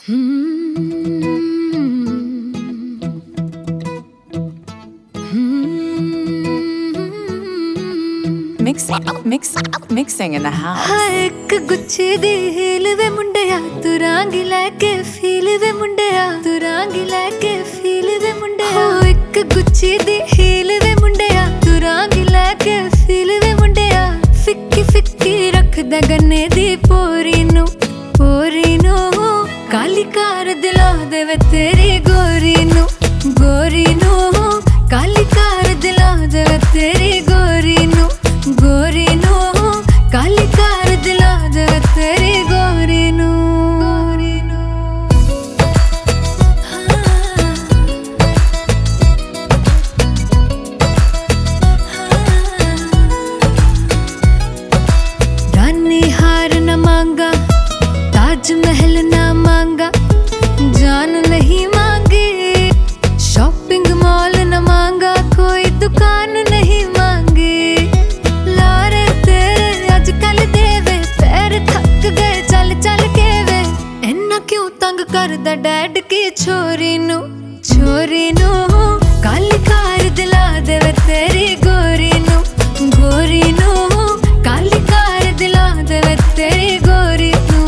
Mixing in the house. एक गुच्छे दी heal वे मुंडिया तू रांगी लेके फील वे मुंडिया तू रांगी लेके फील वे मुंडिया एक गुच्छे दी हील वे मुंडिया तू रांगी लेके फील वे मुंडिया फिक्की फिक्की रख दा गन्ने दी पोरी नू काली कार दिला दे वे तेरी गोरी नू काली कार दिला दे वे तेरी गोरी नू काली कार दिला दे तेरी गोरी नू रानी हार न मांगा ताज महल न मांगा जान नहीं मांगी शॉपिंग मॉल न मांगा कोई दुकान नहीं मांगी लारे तेरे आजकल देवे पैर थक गए चल चल के वे इन्ना क्यों तंग करदा डैड की छोरी नू काली कार दिला देवे तेरी गोरी नू काली कार दिला देवे तेरी गोरी नू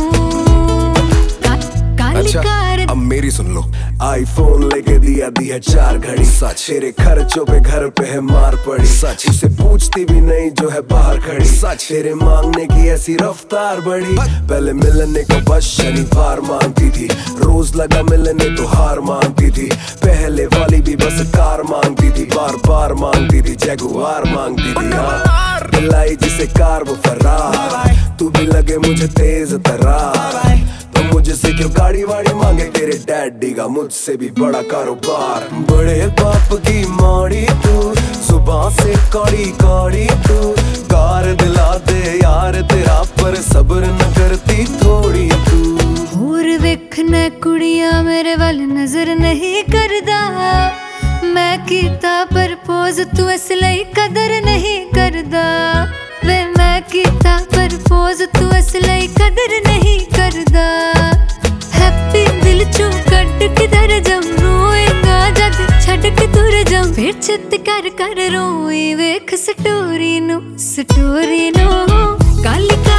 काली कार। अब मेरी सुन लो, आईफोन लेके दिया है 4 घड़ी सच तेरे खर्चों पे घर पे है मार पड़ी सच उसे पूछती भी नहीं जो है बाहर खड़ी सच तेरे मांगने की ऐसी रफ्तार बढ़ी पहले मिलने को बस शनिवार मांगती थी रोज लगा मिलने तो हार मांगती थी पहले वाली भी बस कार मांगती थी बार बार मांगती थी जगुआर मांगती थी हाँ दिलाई जिसे कार वो फरार तू भी लगे मुझे तेज तरार तो मुझसे क्यों गाड़ी वाड़ी मांगे तेरे डैडी का मुझसे भी बड़ा कारोबार बड़े बाप की माड़ी तू सुबह से कौड़ी कौड़ी तू कार दिला दे यार तेरा पर सब्र न करती थोड़ी तू और वेखना कुड़ियां मेरे वाल नजर नहीं करदा मैं कीता प्रपोज तू इसलिए कदर नहीं करदा वे मैं कीता प्रपोज तू इसलिए कदर नहीं करदा हैप्पी दिल चों कट के दर जाऊं रोएगा जद छड़ के दूर जाऊं फिर चित कर रोई वेख स्टोरी नू काली